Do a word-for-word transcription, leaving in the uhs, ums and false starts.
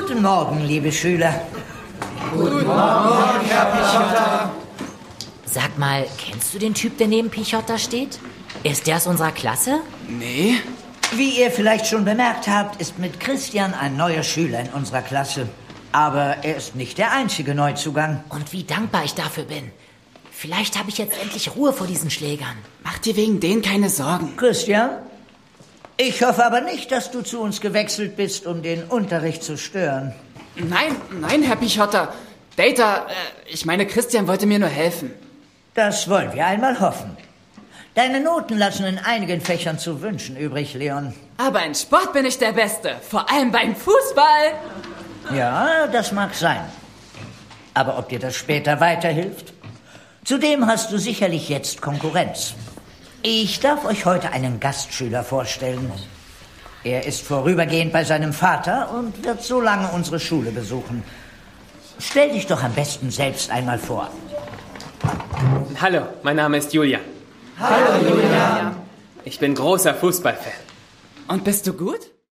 Guten Morgen, liebe Schüler. Guten Morgen, Herr Pichotta. Sag mal, kennst du den Typ, der neben Pichotta steht? Ist der aus unserer Klasse? Nee. Wie ihr vielleicht schon bemerkt habt, ist mit Christian ein neuer Schüler in unserer Klasse. Aber er ist nicht der einzige Neuzugang. Und wie dankbar ich dafür bin. Vielleicht habe ich jetzt endlich Ruhe vor diesen Schlägern. Mach dir wegen denen keine Sorgen. Christian, ich hoffe aber nicht, dass du zu uns gewechselt bist, um den Unterricht zu stören. Nein, nein, Herr Pichotta. Data, äh, ich meine, Christian wollte mir nur helfen. Das wollen wir einmal hoffen. Deine Noten lassen in einigen Fächern zu wünschen übrig, Leon. Aber in Sport bin ich der Beste. Vor allem beim Fußball. Ja, das mag sein. Aber ob dir das später weiterhilft? Zudem hast du sicherlich jetzt Konkurrenz. Ich darf euch heute einen Gastschüler vorstellen. Er ist vorübergehend bei seinem Vater und wird so lange unsere Schule besuchen. Stell dich doch am besten selbst einmal vor. Hallo, mein Name ist Julian. Hallo, Julian. Ich bin großer Fußballfan. Und bist du gut?